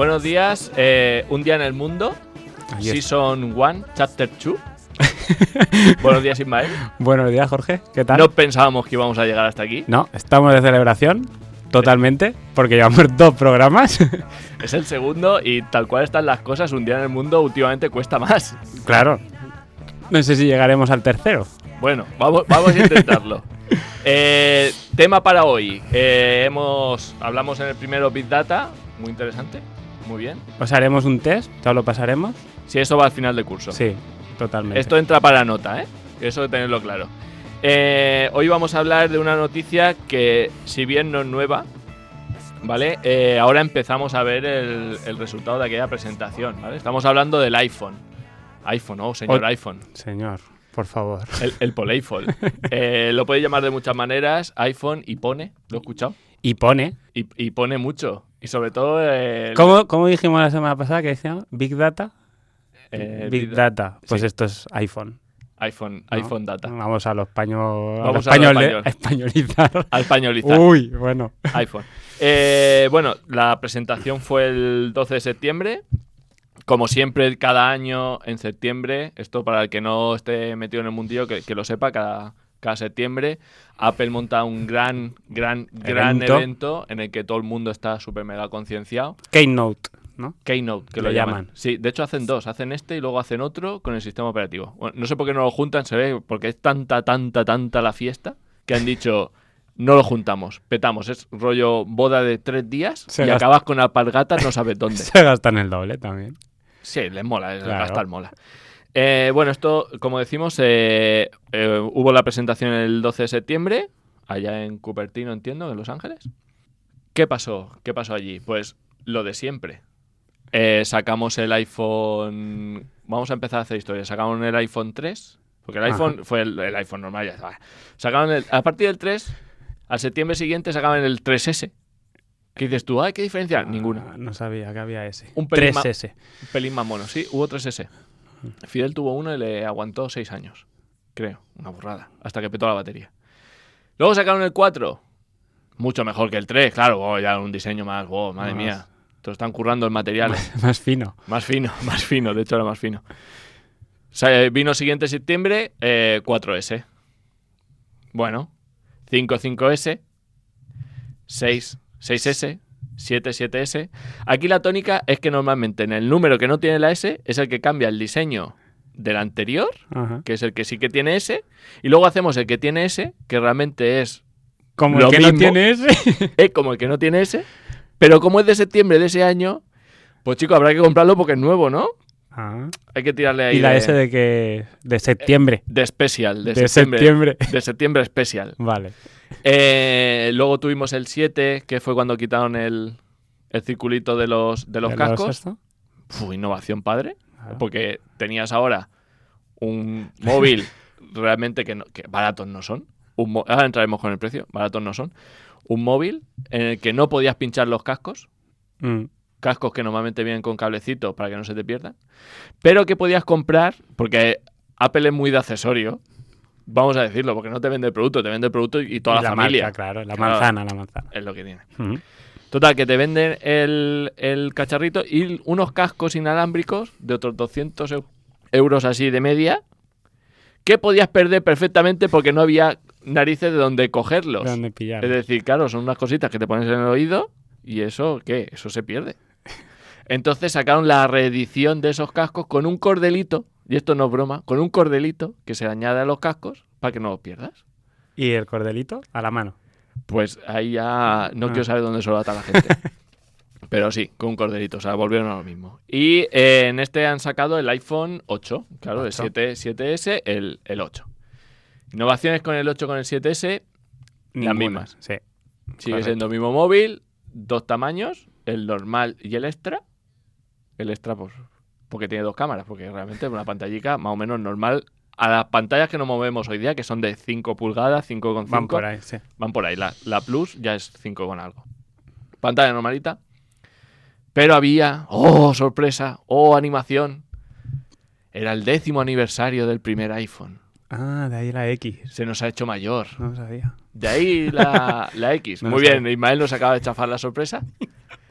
Buenos días, un día en el mundo, Season 1, Chapter 2. Buenos días, Ismael. Buenos días, Jorge. ¿Qué tal? No pensábamos que íbamos a llegar hasta aquí. No, estamos de celebración, totalmente, porque llevamos 2 programas. Es el segundo y tal cual están las cosas, un día en el mundo últimamente cuesta más. Claro. No sé si llegaremos al tercero. Bueno, vamos a intentarlo. Tema para hoy. Hablamos en el primero Big Data, muy interesante, muy bien. Os haremos un test, ya lo pasaremos. Sí, eso va al final de curso. Sí, totalmente. Esto entra para nota, eso de tenerlo claro. Hoy vamos a hablar de una noticia que, si bien no es nueva, ¿vale? Ahora empezamos a ver el resultado de aquella presentación, ¿vale? Estamos hablando del iPhone. Señor iPhone. Señor, por favor. El Poleifol. Lo podéis llamar de muchas maneras, iPhone y pone, ¿lo he escuchado? Y pone. Y pone mucho. Y sobre todo... ¿Cómo dijimos la semana pasada que decíamos? ¿Big Data? Big Data. Pues sí. Esto es iPhone. iPhone Data. Vamos a lo español. Vamos a españolizar. A españolizar. Uy, bueno. iPhone. Bueno, la presentación fue el 12 de septiembre. Como siempre, cada año en septiembre, esto para el que no esté metido en el mundillo, que lo sepa, cada septiembre, Apple monta un gran evento en el que todo el mundo está súper mega concienciado. Keynote, ¿no? Keynote, que lo llaman. Sí, de hecho hacen 2, hacen este y luego hacen otro con el sistema operativo. Bueno, no sé por qué no lo juntan, se ve, porque es tanta la fiesta que han dicho... No lo juntamos, petamos, es rollo boda de 3 días y acabas con alpargatas, no sabes dónde. Se gastan el doble también. Sí, les mola, claro. Gastar mola. Bueno, esto, como decimos, hubo la presentación el 12 de septiembre, allá en Cupertino, entiendo, en Los Ángeles. ¿Qué pasó allí? Pues lo de siempre. Sacamos el iPhone... Vamos a empezar a hacer historia. Sacamos el iPhone 3, porque el iPhone fue el iPhone normal. Ya. Sacaron a partir del 3... Al septiembre siguiente sacaban el 3S. ¿Qué dices tú? ¿Qué diferencia? Ninguna. No sabía que había ese. Un pelín 3S. Un pelín más mono, sí. Hubo 3S. Fidel tuvo uno y le aguantó 6 años. Creo. Una burrada. Hasta que petó la batería. Luego sacaron el 4. Mucho mejor que el 3. Claro, ya un diseño más. Madre mía. Te lo están currando el material. Más fino. Más fino. De hecho, era más fino. Vino siguiente septiembre, 4S. Bueno. 5S, 6S, 7S. Aquí la tónica es que normalmente en el número que no tiene la S es el que cambia el diseño del anterior, que es el que sí que tiene S, y luego hacemos el que tiene S, que realmente es como el que mismo, no tiene S. Es como el que no tiene S, pero como es de septiembre de ese año, pues chicos, habrá que comprarlo porque es nuevo, ¿no? Hay que tirarle ahí. ¿Y la S de qué? De septiembre. De Special. De septiembre. De septiembre Special. Vale. Luego tuvimos el 7, que fue cuando quitaron el circulito de los cascos. Innovación padre. Porque tenías ahora un móvil realmente que baratos no son. Ahora entraremos con el precio. Baratos no son. Un móvil en el que no podías pinchar los cascos. Cascos que normalmente vienen con cablecitos para que no se te pierdan, pero que podías comprar, porque Apple es muy de accesorio, vamos a decirlo, porque no te vende el producto, te vende el producto y toda la familia. Marca, claro, la manzana. Es lo que tiene. Total, que te venden el cacharrito y unos cascos inalámbricos de otros 200 euros así de media, que podías perder perfectamente porque no había narices de donde cogerlos. De donde pillarlos. Es decir, claro, son unas cositas que te pones en el oído y eso, ¿qué? Eso se pierde. Entonces sacaron la reedición de esos cascos con un cordelito, y esto no es broma, con un cordelito que se añade a los cascos para que no los pierdas. ¿Y el cordelito? A la mano. Pues ahí ya no quiero saber dónde se lo ata la gente. Pero sí, con un cordelito, o sea, volvieron a lo mismo. Y en este han sacado el iPhone 8, claro, 8. El 7S, el 8. Innovaciones con el 8, con el 7S, ninguna. Las mismas. Sí. Sigue siendo el mismo móvil, 2 tamaños, el normal y el extra. El extra, pues, porque tiene 2 cámaras, porque realmente es una pantallica más o menos normal a las pantallas que nos movemos hoy día, que son de 5 pulgadas, 5,5. Van por ahí, sí. Van por ahí. La Plus ya es 5 con algo. Pantalla normalita. Pero había, sorpresa, animación. Era el 10º aniversario del primer iPhone. Ah, de ahí la X. Se nos ha hecho mayor. No lo sabía. De ahí la X. No Muy bien, Ismael nos acaba de chafar la sorpresa.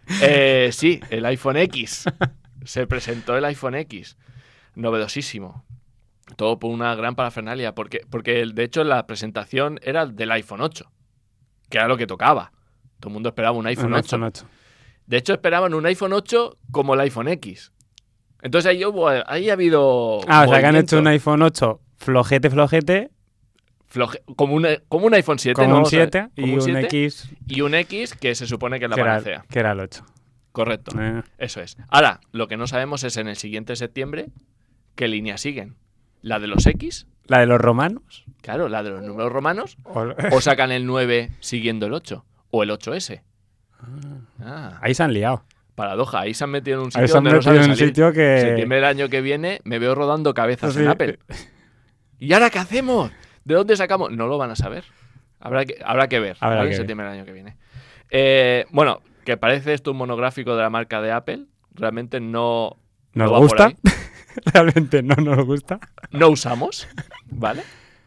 Sí, el iPhone X. Se presentó el iPhone X. Novedosísimo. Todo por una gran parafernalia. Porque de hecho, la presentación era del iPhone 8. Que era lo que tocaba. Todo el mundo esperaba un iPhone 8. De hecho, esperaban un iPhone 8 como el iPhone X. Entonces ahí ha habido... o sea, que han hecho un iPhone 8 flojete. Como un iPhone 7. Como ¿no? un 7 o sea, y un 7, X. Y un X que se supone que es la panacea. Que era el 8. Correcto. Eso es. Ahora, lo que no sabemos es en el siguiente septiembre qué línea siguen. ¿La de los X? ¿La de los romanos? Claro, la de los números romanos. ¿O sacan el 9 siguiendo el 8? ¿O el 8S? Ahí se han liado. Paradoja, ahí se han metido en un sitio donde no saben salir. Sitio que... Septiembre del año que viene me veo rodando cabezas en Apple. ¿Y ahora qué hacemos? ¿De dónde sacamos? No lo van a saber. Habrá que ver. En septiembre del año que viene. Bueno, que parece esto un monográfico de la marca de Apple. Realmente no ¿Nos gusta? Realmente no nos gusta. No usamos, ¿vale?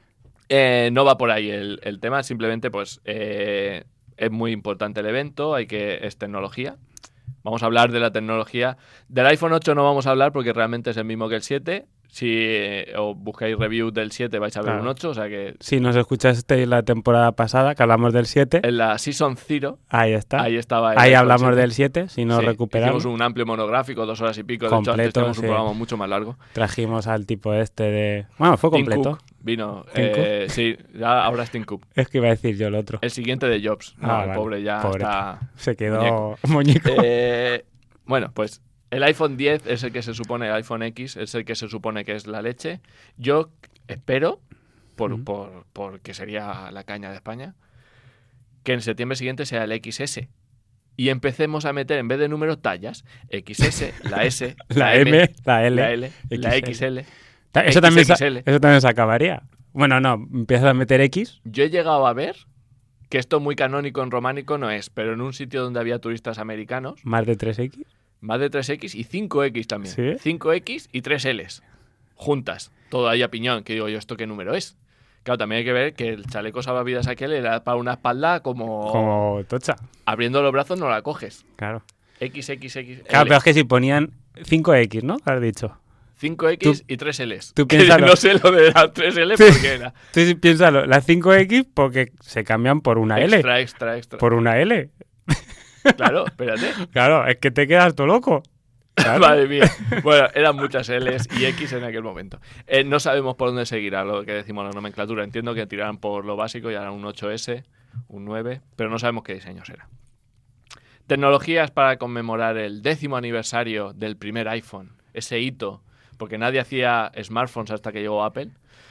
No va por ahí el tema. Simplemente, pues, es muy importante el evento. Es tecnología. Vamos a hablar de la tecnología. Del iPhone 8 no vamos a hablar porque realmente es el mismo que el 7. Si os buscáis review del 7 vais a ver un 8, o sea que... Si nos escuchasteis la temporada pasada, que hablamos del 7... En la Season 0... Ahí está. Ahí estaba. Ahí hablamos del 7, si no recuperamos. Hicimos un amplio monográfico, 2 horas y pico. Completo, de hecho, antes teníamos un programa mucho más largo. Trajimos al tipo de... Bueno, fue completo. Tim Cook vino. Sí, ahora es Tim Cook. Es que iba a decir yo el otro. El siguiente de Jobs. El pobre ya está... Se quedó muñeco. Bueno, pues... El iPhone 10 es el que se supone, el iPhone X es el que se supone que es la leche. Yo espero, porque sería la caña de España, que en septiembre siguiente sea el XS. Y empecemos a meter, en vez de números, tallas. XS, la S, la M, la L, la XL. Eso también se acabaría. Bueno, no, empiezas a meter X. Yo he llegado a ver que esto muy canónico en románico no es, pero en un sitio donde había turistas americanos... ¿Más de 3X? Más de 3X y 5X también. ¿Sí? 5X y 3Ls. Juntas. Todo ahí a piñón. Que digo yo, ¿esto qué número es? Claro, también hay que ver que el chaleco salvavidas aquel era para una espalda como tocha. Abriendo los brazos no la coges. Claro. XXX. Claro, pero es que si ponían 5X, ¿no? Has dicho. 5X y 3Ls. Tú piénsalo. No sé lo de las 3L porque era. Tú piénsalo. Las 5X porque se cambian por una L. Extra. Por una L. Claro, espérate. Claro, es que te quedas todo loco. Claro. Madre mía. Bueno, eran muchas L's y X en aquel momento. No sabemos por dónde seguirá lo que decimos la nomenclatura. Entiendo que tirarán por lo básico y harán un 8S, un 9, pero no sabemos qué diseño será. Tecnologías para conmemorar el 10º aniversario del primer iPhone. Ese hito, porque nadie hacía smartphones hasta que llegó Apple.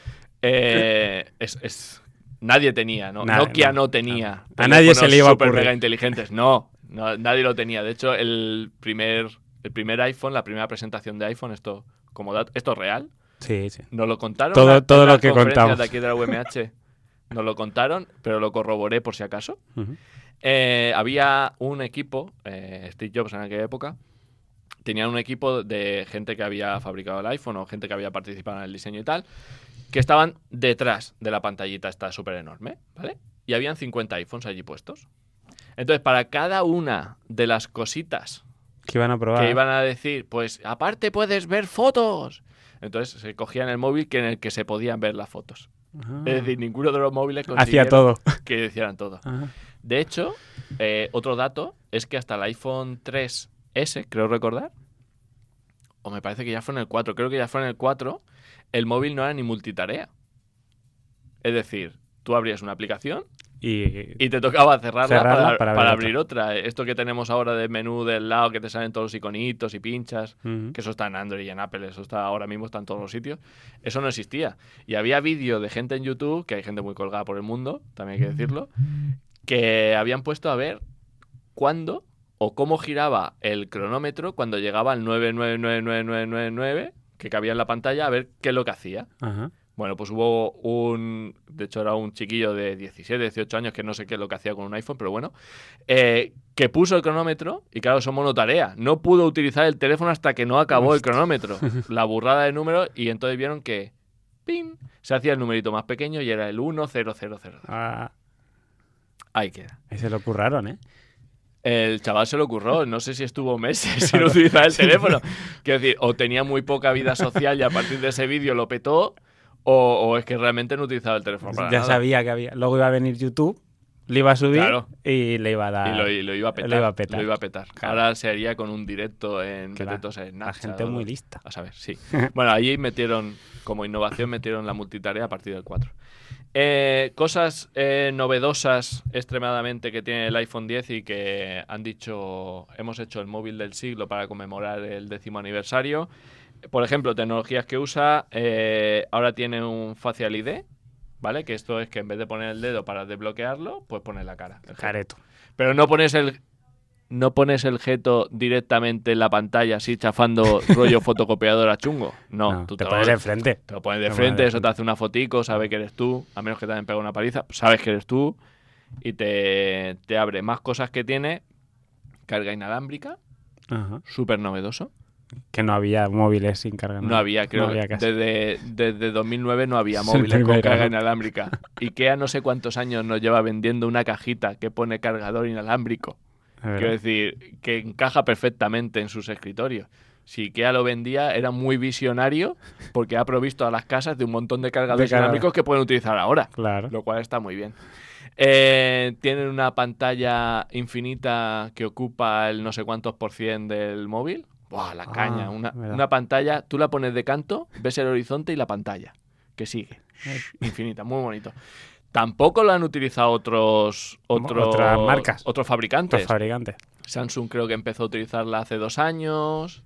Nadie tenía, ¿no? Nokia no tenía. A nadie se le iba a ocurrir. Super mega inteligentes. No, nadie lo tenía. De hecho, el primer iPhone, la primera presentación de iPhone, esto es real. Sí. Nos lo contaron. Todo lo que contamos. De aquí de la UMH nos lo contaron, pero lo corroboré por si acaso. Uh-huh. Había un equipo, Steve Jobs en aquella época, tenían un equipo de gente que había fabricado el iPhone o gente que había participado en el diseño y tal, que estaban detrás de la pantallita esta súper enorme, ¿vale? Y habían 50 iPhones allí puestos. Entonces, para cada una de las cositas que iban a probar, que iban a decir, pues aparte puedes ver fotos. Entonces se cogían el móvil en el que se podían ver las fotos. Es decir, ninguno de los móviles hacía todo. Que hicieran todo. Ajá. De hecho, otro dato es que hasta el iPhone 3S, creo recordar, o me parece que ya fue en el 4, creo que ya fue en el 4, el móvil no era ni multitarea. Es decir, tú abrías una aplicación y te tocaba cerrarla para abrir otra. Esto que tenemos ahora de menú del lado, que te salen todos los iconitos y pinchas, que eso está en Android y en Apple, eso está ahora mismo, está en todos los sitios. Eso no existía. Y había vídeo de gente en YouTube, que hay gente muy colgada por el mundo, también hay que decirlo, que habían puesto a ver cuándo o cómo giraba el cronómetro cuando llegaba al 9999999, que cabía en la pantalla, a ver qué es lo que hacía. Ajá. Bueno, pues hubo de hecho era un chiquillo de 17, 18 años, que no sé qué es lo que hacía con un iPhone, pero bueno, que puso el cronómetro y claro, son monotarea. No pudo utilizar el teléfono hasta que no acabó el cronómetro. La burrada de números, y entonces vieron que ¡pim! Se hacía el numerito más pequeño y era el 1000. Ahí queda. Ahí se lo curraron, ¿eh? El chaval se lo ocurrió, no sé si estuvo meses sin utilizar el teléfono. Quiero decir, o tenía muy poca vida social y a partir de ese vídeo lo petó, o es que realmente no utilizaba el teléfono para ya nada. Sabía que había. Luego iba a venir YouTube, le iba a subir y le iba a dar. Y lo iba a petar. Lo iba a petar. Claro. Ahora se haría con un directo en Snapchat. La gente muy lista. A saber, sí. Bueno, allí como innovación metieron la multitarea a partir del 4. Cosas novedosas extremadamente que tiene el iPhone X y que han dicho, hemos hecho el móvil del siglo para conmemorar el 10º aniversario. Por ejemplo, tecnologías que usa, ahora tiene un Facial ID, ¿vale? Que esto es que en vez de poner el dedo para desbloquearlo, pues pones la cara. El careto. Pero no pones el gesto directamente en la pantalla así chafando rollo fotocopiadora chungo. No, tú te pones de frente. Te lo pones de frente, eso te hace una fotico, sabe que eres tú, a menos que te hayan pegado una paliza, sabes que eres tú y te abre más cosas que tiene. Carga inalámbrica, súper novedoso. Que no había móviles sin carga. No había, creo que desde 2009 no había móviles con carga inalámbrica. IKEA no sé cuántos años nos lleva vendiendo una cajita que pone cargador inalámbrico. Quiero decir, que encaja perfectamente en sus escritorios. Si IKEA lo vendía, era muy visionario porque ha provisto a las casas de un montón de cargadores inalámbricos que pueden utilizar ahora. Claro. Lo cual está muy bien. Tienen una pantalla infinita que ocupa el no sé cuántos % del móvil. ¡Buah, la caña! Una pantalla, tú la pones de canto, ves el horizonte y la pantalla, que sigue. Infinita, muy bonito. Tampoco lo han utilizado otras marcas. Otros fabricantes. Otros fabricantes. Samsung creo que empezó a utilizarla hace 2 años.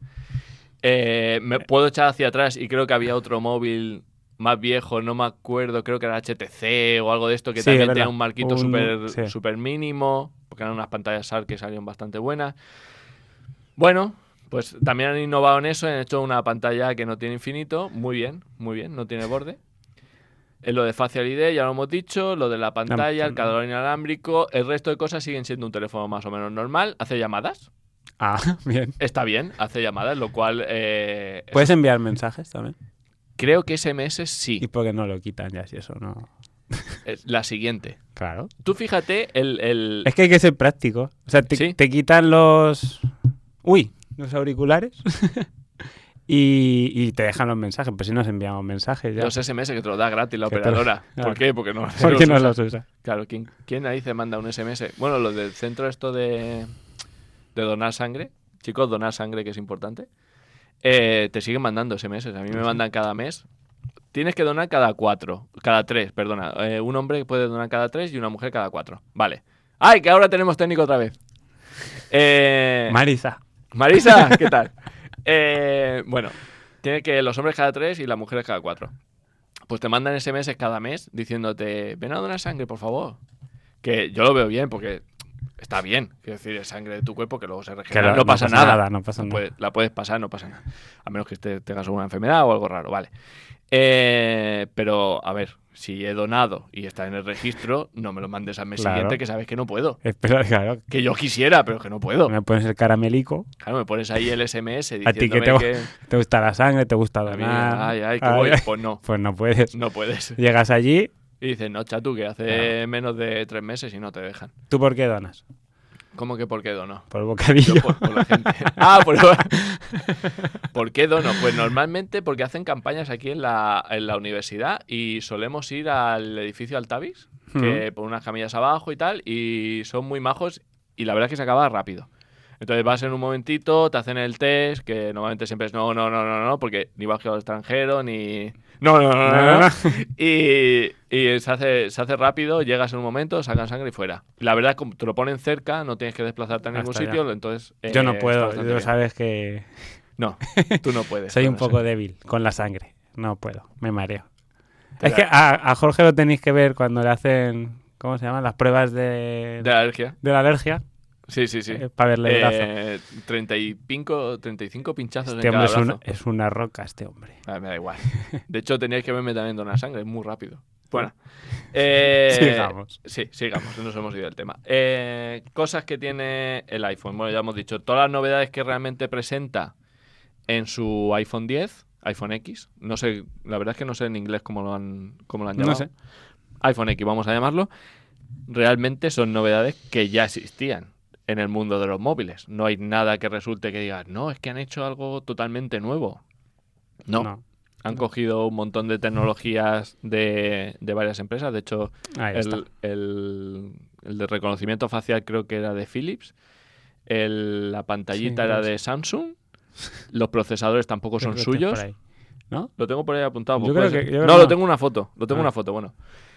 Me puedo echar hacia atrás y creo que había otro móvil más viejo, no me acuerdo, creo que era HTC o algo de esto, que también tenía un marquito súper mínimo, porque eran unas pantallas SAR que salieron bastante buenas. Bueno, pues también han innovado en eso, han hecho una pantalla que no tiene infinito, muy bien, no tiene borde. Lo de Facial ID ya lo hemos dicho, lo de la pantalla, el cargador inalámbrico, el resto de cosas siguen siendo un teléfono más o menos normal. Hace llamadas. Bien. Está bien, hace llamadas, lo cual... ¿Puedes enviar mensajes también? Creo que SMS sí. ¿Y por qué no lo quitan ya si eso no...? La siguiente. Claro. Tú fíjate el... Es que hay que ser práctico. O sea, te quitan los auriculares y te dejan los mensajes. Pues si nos enviamos mensajes ya. Los SMS que te los da gratis la operadora. ¿Por qué? Porque no los usa. Claro, ¿quién ahí se manda un SMS? Bueno, los del centro esto de donar sangre. Chicos, donar sangre, que es importante. Te siguen mandando SMS. A mí me mandan cada mes. Tienes que donar cada 3, perdona. Un hombre puede donar cada 3 y una mujer cada 4. Vale. ¡Ay, que ahora tenemos técnico otra vez! Marisa, ¿qué tal? Bueno, tiene que los hombres cada 3 y las mujeres cada 4. Pues te mandan SMS cada mes diciéndote, ven a donar sangre, por favor. Que yo lo veo bien porque está bien. Quiero decir, es sangre de tu cuerpo que luego se regenera. No pasa nada. La puedes pasar, no pasa nada. A menos que tengas alguna enfermedad o algo raro, vale. Pero, a ver, si he donado y está en el registro, no me lo mandes al mes siguiente, que sabes que no puedo. Espera, claro. Que yo quisiera, pero que no puedo. Me pones el caramelico. Claro, me pones ahí el SMS diciéndome a ti que te gusta la sangre, te gusta donar. Voy. Pues no. Pues no puedes. No puedes. Llegas allí y dices, no, chatu, que hace menos de 3 meses y no te dejan. ¿Tú por qué donas? ¿Cómo que por qué dono? Por el bocadillo. Por la gente. ¿Por qué dono? Pues normalmente porque hacen campañas aquí en la universidad y solemos ir al edificio Altavis, que por unas camillas abajo y tal, y son muy majos y la verdad es que se acaba rápido. Entonces vas en un momentito, te hacen el test, que normalmente siempre es no, porque ni vas al extranjero, ni... No. Y se hace rápido, llegas en un momento, sacan sangre y fuera. La verdad es que te lo ponen cerca, no tienes que desplazarte a ningún sitio, entonces... Yo no puedo, tú sabes que... No, tú no puedes. Soy un poco débil con la sangre, no puedo, me mareo. Es que a Jorge lo tenéis que ver cuando le hacen, ¿cómo se llaman? Las pruebas de la alergia. De la alergia. Sí. Para verle el brazo. 35 pinchazos este en cada brazo. Es una roca este hombre. Me da igual. De hecho, teníais que verme también donar sangre, es muy rápido. Bueno. Sigamos. Sí, sigamos, nos hemos ido del tema. Cosas que tiene el iPhone. Bueno, ya hemos dicho, todas las novedades que realmente presenta en su iPhone 10, iPhone X. No sé, la verdad es que no sé en inglés cómo lo han llamado. No sé. iPhone X, vamos a llamarlo. Realmente son novedades que ya existían. en el mundo de los móviles. No hay nada que resulte que digas, no, es que han hecho algo totalmente nuevo. No. Han cogido un montón de tecnologías de varias empresas. De hecho, el de reconocimiento facial creo que era de Philips. La pantallita era de Samsung. Los procesadores tampoco son suyos. ¿No? Lo tengo por ahí apuntado. Yo creo que lo tengo una foto. Bueno.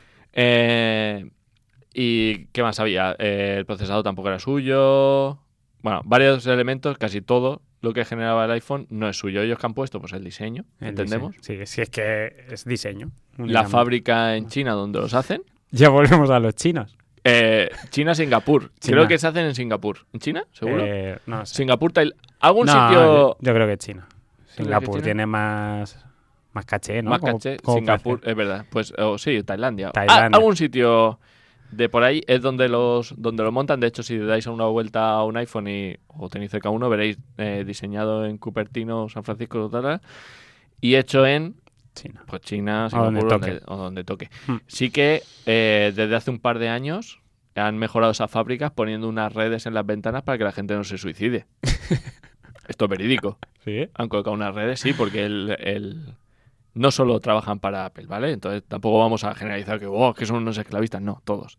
¿Y qué más había? El procesador tampoco era suyo. Bueno, varios elementos, casi todo lo que generaba el iPhone no es suyo. Ellos que han puesto, pues el diseño, ¿entendemos? Sí, es que es diseño. La fábrica en China donde los hacen. Ya volvemos a los chinos. China, Singapur. Creo que se hacen en Singapur. ¿En China? ¿Seguro? No sé. Singapur, ¿algún sitio...? Yo creo que China. Singapur tiene más caché, ¿no? Más caché. Singapur, es verdad. Pues sí, Tailandia. Algún sitio de por ahí es donde los montan. De hecho, si dais una vuelta a un iPhone o tenéis cerca uno, veréis diseñado en Cupertino, San Francisco, y hecho en China. Pues China, Singapur o donde toque. Sí que desde hace un par de años han mejorado esas fábricas poniendo unas redes en las ventanas para que la gente no se suicide. Esto es verídico. ¿Sí? Han colocado unas redes, sí, porque no solo trabajan para Apple, ¿vale? Entonces tampoco vamos a generalizar que son unos esclavistas. No, todos.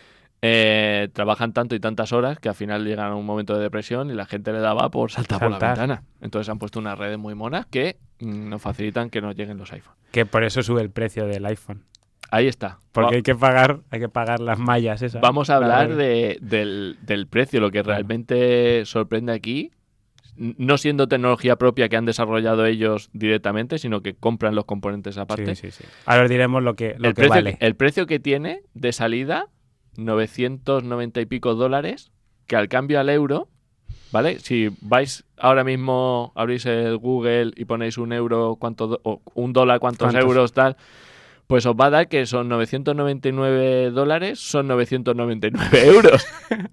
Trabajan tanto y tantas horas que al final llegan a un momento de depresión y la gente le daba por saltar por la ventana. Entonces han puesto unas redes muy monas que nos facilitan que nos lleguen los iPhones. Que por eso sube el precio del iPhone. Ahí está. Porque hay que pagar las mallas esas. Vamos a hablar del precio. Lo que realmente sorprende aquí, no siendo tecnología propia que han desarrollado ellos directamente, sino que compran los componentes aparte. Sí. Ahora os diremos lo que vale. El precio que tiene de salida, 990 y pico dólares, que al cambio al euro, ¿vale? Si vais ahora mismo, abrís el Google y ponéis $1, o $1, ¿cuántos euros, tal? Pues os va a dar que son 999 dólares, son 999 euros.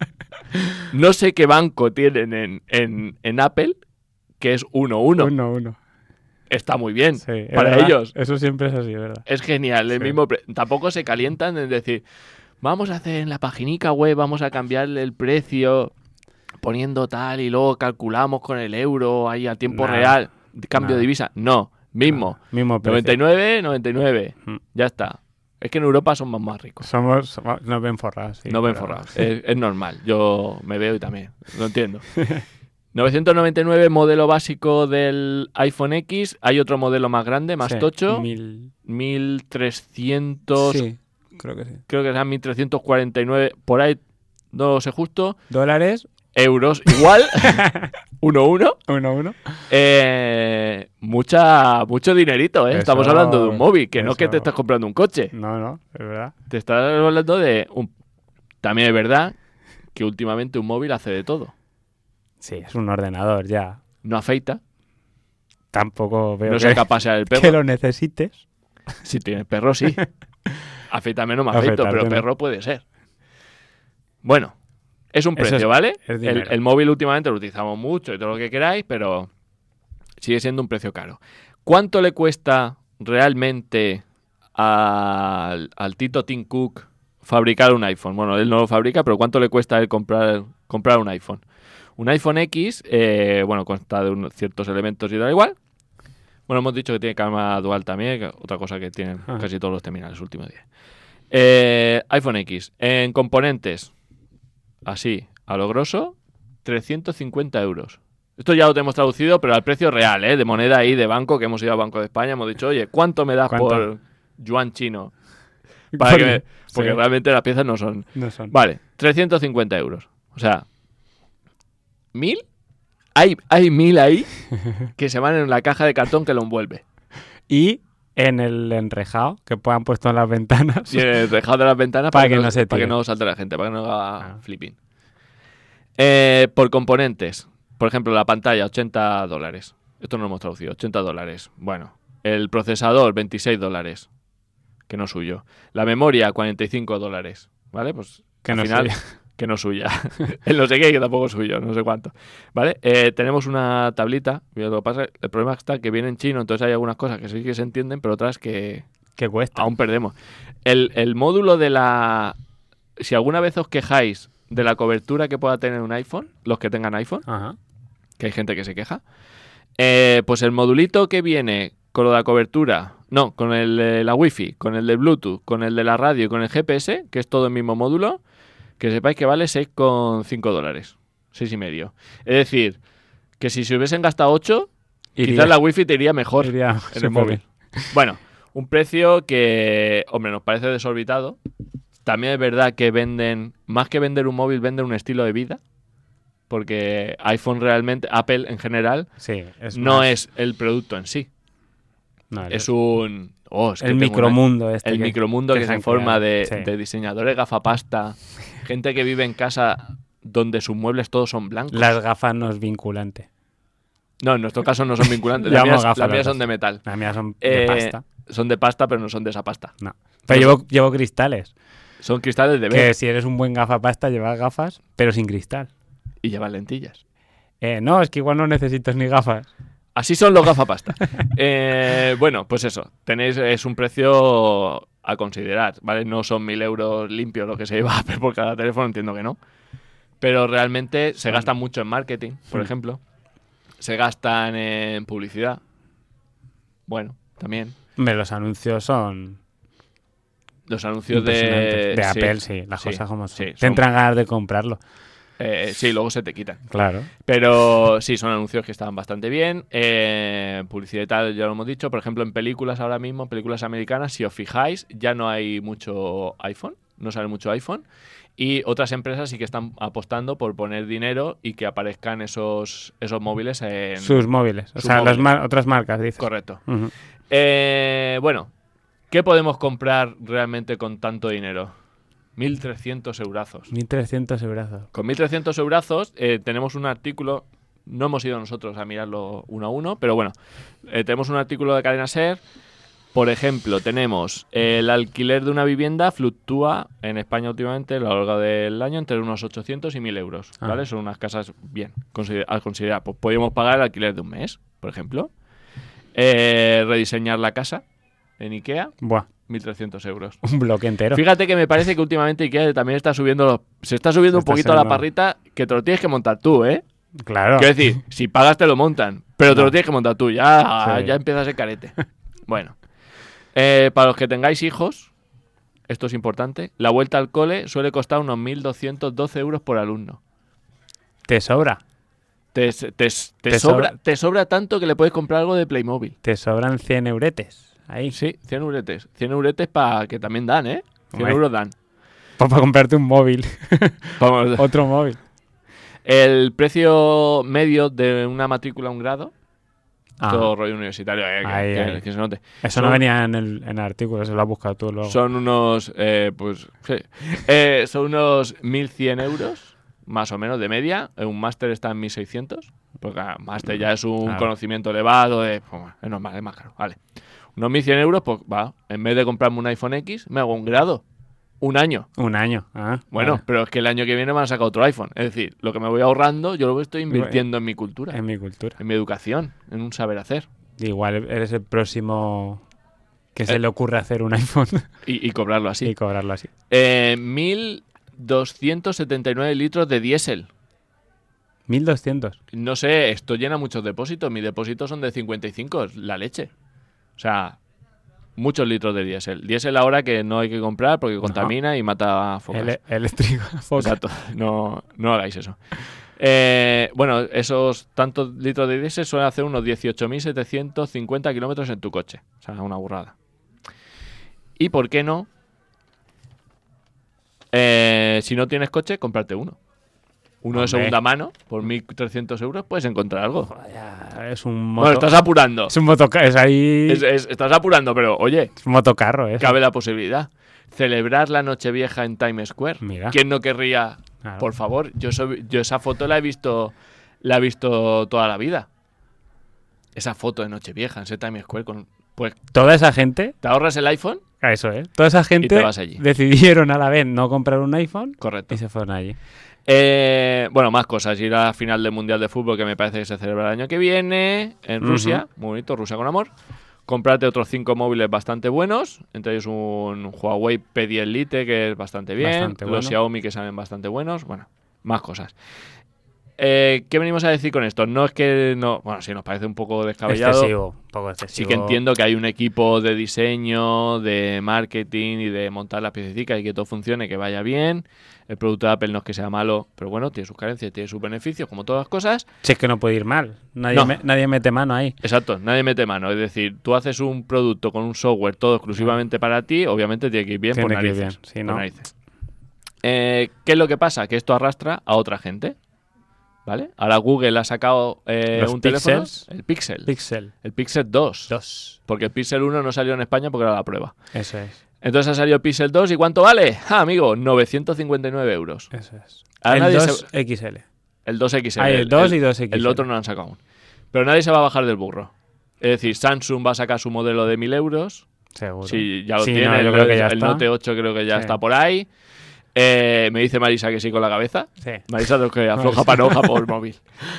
No sé qué banco tienen en Apple, que es 1-1. 1-1. Está muy bien para verdad. ellos. Eso siempre es así, ¿verdad? Es genial. Tampoco se calientan en decir, vamos a hacer en la paginica web, vamos a cambiarle el precio poniendo tal y luego calculamos con el euro ahí a tiempo real, cambio de divisa. No. Mismo precio. 99. Ya está. Es que en Europa somos más ricos. Nos ven forrados. Sí, nos ven forrados. Es normal. Yo me veo y también. Lo entiendo. 999 modelo básico del iPhone X. Hay otro modelo más grande, más tocho. 1300. Sí, creo que sí. Creo que sean 1349. Por ahí, no sé justo. ¿Dólares? Euros. Igual. 1-1. 1-1. Mucho dinerito, ¿eh? Estamos hablando de un móvil, que no es que te estás comprando un coche. No, es verdad. Te estás hablando de También es verdad que últimamente un móvil hace de todo. Sí, es un ordenador ya. No afeita. Tampoco veo no se capaz pasear el perro. Que lo necesites. Si tienes perro, sí. Afeítame no me afeito, pero perro puede ser. Bueno. Es un precio, ¿vale? El móvil últimamente lo utilizamos mucho y todo lo que queráis, pero sigue siendo un precio caro. ¿Cuánto le cuesta realmente al Tito Tim Cook fabricar un iPhone? Bueno, él no lo fabrica, pero ¿cuánto le cuesta a él comprar un iPhone? Un iPhone X, consta de ciertos elementos y da igual. Bueno, hemos dicho que tiene cámara dual también, que otra cosa que tienen casi todos los terminales últimos días. iPhone X, en componentes... Así, a lo grosso, 350 euros. Esto ya lo tenemos traducido, pero al precio real, de moneda ahí de banco, que hemos ido al Banco de España, hemos dicho, oye, ¿cuánto me das por yuan chino? Porque realmente las piezas no son. Vale, 350 euros. O sea, ¿1.000? Hay 1.000 ahí que se van en la caja de cartón que lo envuelve. Y en el enrejado que han puesto en las ventanas. Sí, en el enrejado de las ventanas para que no salte la gente, para que no haga flipping. Por componentes. Por ejemplo, la pantalla, $80. Esto no lo hemos traducido, $80. Bueno, el procesador, $26, que no es suyo. La memoria, $45, ¿vale? Pues que al no final, que no es suya. El no sé qué, que tampoco es suyo, no sé cuánto. ¿Vale? Tenemos una tablita. Lo que pasa, el problema está que viene en chino, entonces hay algunas cosas que sí que se entienden, pero otras que cuesta. Aún perdemos. El módulo de la... Si alguna vez os quejáis de la cobertura que pueda tener un iPhone, los que tengan iPhone, que hay gente que se queja. Pues el modulito que viene con lo de la cobertura, no, con el de la Wi-Fi, con el de Bluetooth, con el de la radio y con el GPS, que es todo el mismo módulo, que sepáis que vale $6,5, $6,5. Es decir, que si se hubiesen gastado 8, quizás la Wi-Fi te iría mejor en el móvil. Bueno, un precio que, hombre, nos parece desorbitado. También es verdad que venden, más que vender un móvil, venden un estilo de vida. Porque iPhone realmente, Apple en general, no es el producto en sí. No, es un... es que el micromundo el micromundo que se forma de diseñadores gafapasta, gente que vive en casa donde sus muebles todos son blancos. Las gafas no es vinculante. No, en nuestro caso no son vinculantes. Las mías son de metal. Las mías son de pasta. Son de pasta, pero no son de esa pasta. No. Pero llevo cristales. Son cristales de ver. Que si eres un buen gafapasta, llevas gafas, pero sin cristal. Y llevas lentillas. No, es que igual no necesitas ni gafas. Así son los gafapasta. Bueno, pues eso. Es un precio a considerar, ¿vale? No son 1.000 euros limpios lo que se lleva Apple por cada teléfono, entiendo que no. Pero realmente se gastan mucho en marketing, por ejemplo. Se gastan en publicidad. Bueno, también. Los anuncios son... Los anuncios de Apple, las cosas como son. Te entran ganas de comprarlo. Sí, luego se te quitan. Claro. Pero sí, son anuncios que están bastante bien. Publicidad y tal, ya lo hemos dicho. Por ejemplo, en películas ahora mismo, películas americanas, si os fijáis, ya no hay mucho iPhone. No sale mucho iPhone. Y otras empresas sí que están apostando por poner dinero y que aparezcan esos móviles en... Sus móviles. Otras marcas, dices. Correcto. Uh-huh. Bueno, ¿qué podemos comprar realmente con tanto dinero? 1.300 eurazos. 1.300 eurazos. Con 1.300 eurazos tenemos un artículo, no hemos ido nosotros a mirarlo uno a uno, pero bueno, tenemos un artículo de Cadena SER. Por ejemplo, tenemos el alquiler de una vivienda fluctúa en España últimamente a lo largo del año entre unos 800 y 1.000 euros, ¿vale? Son unas casas bien, al considerar. Pues podríamos pagar el alquiler de un mes, por ejemplo. Rediseñar la casa en Ikea. Buah. 1.300 euros. Un bloque entero. Fíjate que me parece que últimamente Ikea también está subiendo un poquito a la parrita, que te lo tienes que montar tú, ¿eh? Claro. Quiero decir, si pagas te lo montan, pero te lo tienes que montar tú. Ya empiezas el carete. Bueno. Para los que tengáis hijos, esto es importante, la vuelta al cole suele costar unos 1.212 euros por alumno. ¿Te sobra? Te sobra tanto que le puedes comprar algo de Playmobil. Te sobran 100 euretes. Ahí. Sí, 100 euretes. 100 euretes para que también dan, ¿eh? 100 euros dan. Para comprarte un móvil. Vamos. Otro móvil. El precio medio de una matrícula a un grado, todo rollo universitario, que se note. Eso no venía en el artículo, eso lo has buscado tú luego. Son unos, son unos 1.100 euros, más o menos, de media. Un máster está en 1.600, porque máster ya es un conocimiento elevado, es normal, es más caro, vale. Unos 1.100 euros, pues va, en vez de comprarme un iPhone X, me hago un grado. Un año. Bueno, vale. Pero es que el año que viene me van a sacar otro iPhone. Es decir, lo que me voy ahorrando, yo lo estoy invirtiendo en mi cultura. En mi cultura. En mi educación, en un saber hacer. Igual eres el próximo que se le ocurre hacer un iPhone. Y cobrarlo así. 1.279 litros de diésel. 1.200. No sé, esto llena muchos depósitos. Mis depósitos son de 55, la leche. O sea, muchos litros de diésel. Diésel ahora que no hay que comprar porque contamina y mata focas. Eléctrico. Exacto, no hagáis eso. Bueno, esos tantos litros de diésel suelen hacer unos 18.750 kilómetros en tu coche. O sea, una burrada. ¿Y por qué no? Si no tienes coche, comprarte uno. Uno de segunda mano, por 1.300 euros, puedes encontrar algo. Es un Bueno, estás apurando. Es un motocarro, es ahí... Estás apurando, pero oye... Es un motocarro, ¿eh? Cabe la posibilidad. Celebrar la Nochevieja en Times Square. Mira. ¿Quién no querría? Claro. Por favor, yo esa foto la he visto toda la vida. Esa foto de Nochevieja en ese Times Square pues toda esa gente... ¿Te ahorras el iPhone? Eso, ¿eh? Toda esa gente y te vas allí. Decidieron a la vez no comprar un iPhone. Correcto. Y se fueron allí. Bueno, más cosas. Ir a la final del Mundial de Fútbol, que me parece que se celebra el año que viene en Rusia. Muy bonito, Rusia con amor. comprarte otros 5 móviles bastante buenos, entre ellos un Huawei P10 Lite, que es bastante bien, bastante bueno. Los Xiaomi, que salen bastante buenos, bueno, más cosas. ¿Qué venimos a decir con esto? No es que no, bueno, sí nos parece un poco descabellado. Un poco excesivo. Sí que entiendo que hay un equipo de diseño, de marketing y de montar las piececitas y que todo funcione, que vaya bien. El producto de Apple no es que sea malo, pero bueno, tiene sus carencias, tiene sus beneficios, como todas las cosas. Si es que no puede ir mal. Nadie mete mano ahí. Exacto, nadie mete mano. Es decir, tú haces un producto con un software todo exclusivamente para ti, obviamente tiene que ir bien por narices. Sí, ¿no? ¿Qué es lo que pasa? Que esto arrastra a otra gente. ¿Vale? Ahora Google ha sacado un teléfono, el Pixel. El Pixel 2. Porque el Pixel 1 no salió en España porque era la prueba. Eso es. Entonces ha salido el Pixel 2 ¿y cuánto vale? Amigo, 959 euros. Eso es. Ahora el 2XL. El 2XL. El 2 y 2XL. El otro no lo han sacado aún. Pero nadie se va a bajar del burro. Es decir, Samsung va a sacar su modelo de 1.000 euros. Seguro. Sí, ya lo tiene. No, el Note 8 creo que ya está por ahí. Me dice Marisa que sí con la cabeza. Sí. Marisa de los que afloja panoja por el móvil.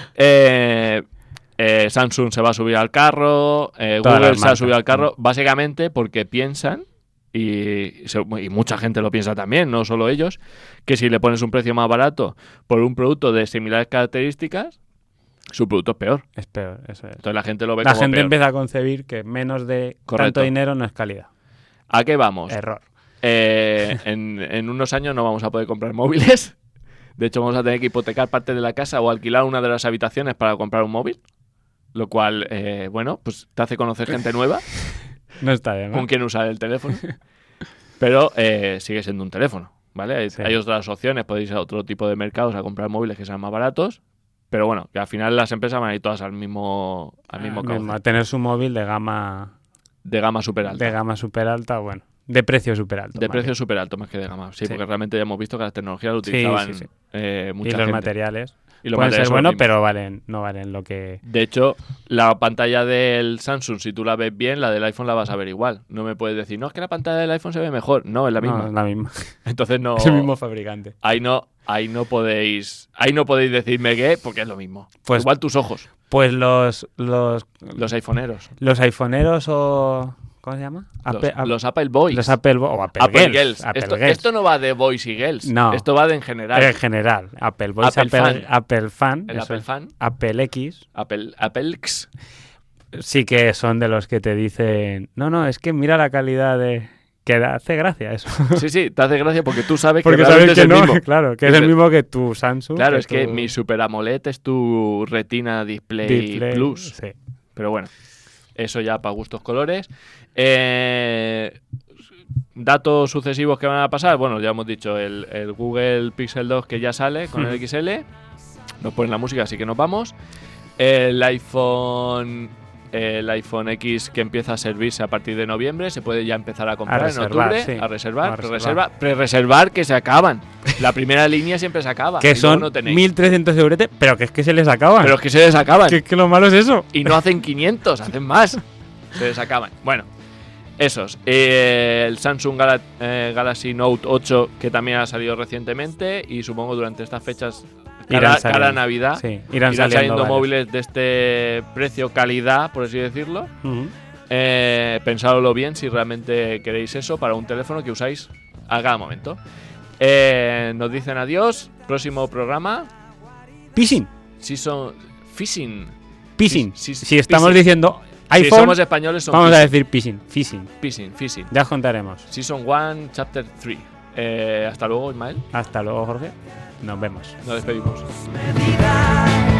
Samsung se va a subir al carro. Google se ha subido al carro. Básicamente porque piensan, y mucha gente lo piensa también, no solo ellos, que si le pones un precio más barato por un producto de similares características, su producto es peor. Es peor, eso es. Entonces la gente lo ve como peor. La gente empieza a concebir que menos de tanto dinero no es calidad. ¿A qué vamos? Error. En unos años no vamos a poder comprar móviles. De hecho, vamos a tener que hipotecar parte de la casa o alquilar una de las habitaciones para comprar un móvil. Lo cual, bueno, pues te hace conocer gente nueva. No está bien, ¿no? Con quien usar el teléfono. Pero sigue siendo un teléfono, ¿vale? Sí. Hay otras opciones. Podéis ir a otro tipo de mercados a comprar móviles que sean más baratos. Pero bueno, que al final las empresas van a ir todas al mismo cauce. A tener su móvil de gama... De gama súper alta. De gama súper alta, bueno. De precio súper alto. De precio súper alto más que de gama. Sí, porque realmente ya hemos visto que las tecnologías lo utilizaban mucha gente. Y los materiales. Y los pueden materiales ser buenos, pero no valen lo que... De hecho, la pantalla del Samsung, si tú la ves bien, la del iPhone la vas a ver igual. No me puedes decir, no, es que la pantalla del iPhone se ve mejor. No, es la misma. No, es la misma. Entonces no... Es el mismo fabricante. Ahí no podéis decirme qué, porque es lo mismo. Pues, igual tus ojos. Pues los iPhoneeros. Los iPhoneeros o... ¿Cómo se llama? Los Apple Boys. Los Apple Boys o Apple Girls. Esto no va de Boys y Girls. No. Esto va de en general. En general. Apple Boys, Apple Fan. El Apple Fan. Apple X. Apple X. Sí que son de los que te dicen... No, es que mira la calidad de... Que hace gracia eso. Sí, te hace gracia porque tú sabes porque que sabes es el mismo. Claro, que es el mismo que tu Samsung. Claro, es que mi Super AMOLED es tu Retina Display Plus. Sí. Pero bueno, eso ya para gustos colores. Datos sucesivos que van a pasar. Bueno, ya hemos dicho el Google Pixel 2 que ya sale con el XL. Nos ponen la música, así que nos vamos. El iPhone X que empieza a servirse a partir de noviembre. Se puede ya empezar a comprar en octubre. Sí. A reservar. Pre-reservar que se acaban. La primera línea siempre se acaba. Que son no 1.300 euros, pero que es que se les acaban. Pero es que se les acaban. Que es que lo malo es eso. Y no hacen 500, hacen más. Se les acaban. Bueno, esos. El Samsung Galaxy Note 8 que también ha salido recientemente y supongo durante estas fechas... Cada Navidad irán saliendo móviles de este precio, calidad, por así decirlo. Pensadlo bien si realmente queréis eso para un teléfono que usáis a cada momento. Nos dicen adiós. Próximo programa. Phishing. Phishing. Si estamos diciendo iPhone, si somos españoles, vamos a decir phishing. Phishing. Ya os contaremos. Season 1, Chapter 3. Hasta luego, Ismael. Hasta luego, Jorge. Nos vemos. Nos despedimos.